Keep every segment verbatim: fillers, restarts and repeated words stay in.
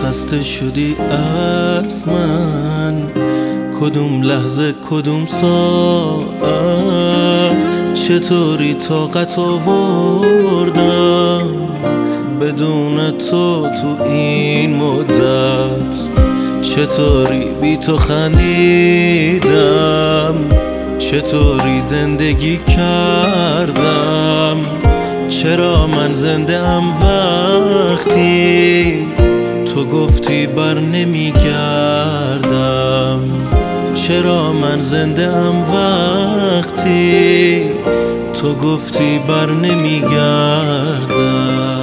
خسته شدی از من، کدوم لحظه کدوم ساعت، چطوری طاقت آوردم بدون تو تو این مدت، چطوری بی تو خندیدم، چطوری زندگی کردم، چرا من زنده ام وقتی تو گفتی بر نمیگردم، چرا من زنده ام وقتی تو گفتی بر نمیگردم.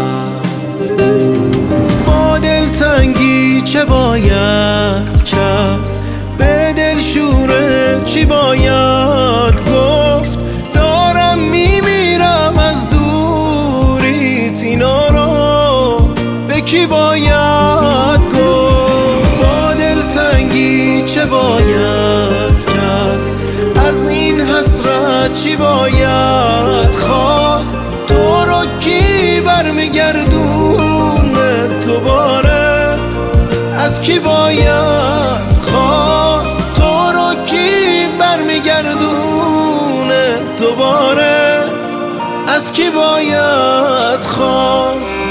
با دلتنگی چه باید کرد، به دلشوره چی باید گفت، دارم میمیرم از دوریت، اینا رو به کی باید گفت. با دلتنگی چه باید کرد، از این حسرت چی باید خواست، تو رو کی برمیگردونه دوباره، از کی باید خواست، تو رو کی برمیگردونه دوباره، از کی باید خواست.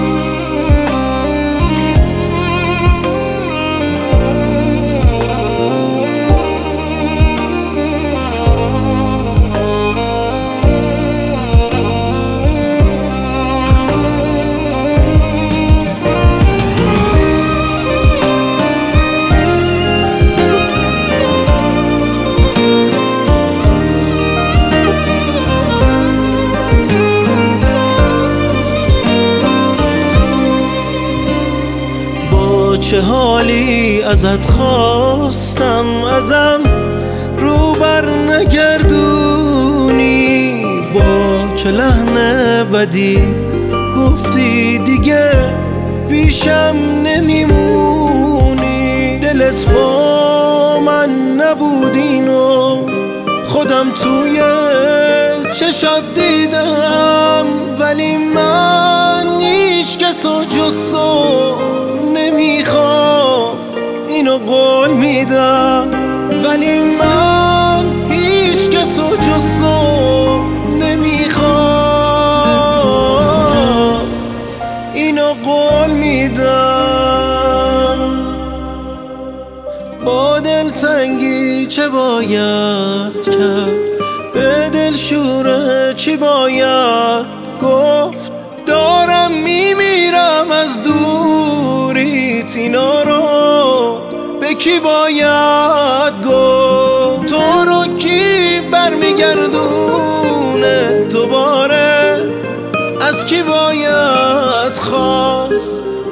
چه حالی ازت خواستم، ازم رو بر نگردونی، با چه لحن بدی گفتی دیگه پیشم نمیمونی، دلت با من نبود اینو خودم توی چشات دیدم، ولی من هیچ کسو جز تو نمیخوام، اینو قول میدم، ولی من هیچ کسو جز تو نمیخوام، اینو قول میدم. با دلتنگی چه باید کرد، به دلشوره چی باید گفت، دارم میمیرم از دوریت، اینا رو به کی باید گفت، تو رو کی برمیگردونه دوباره، از کی باید خواست.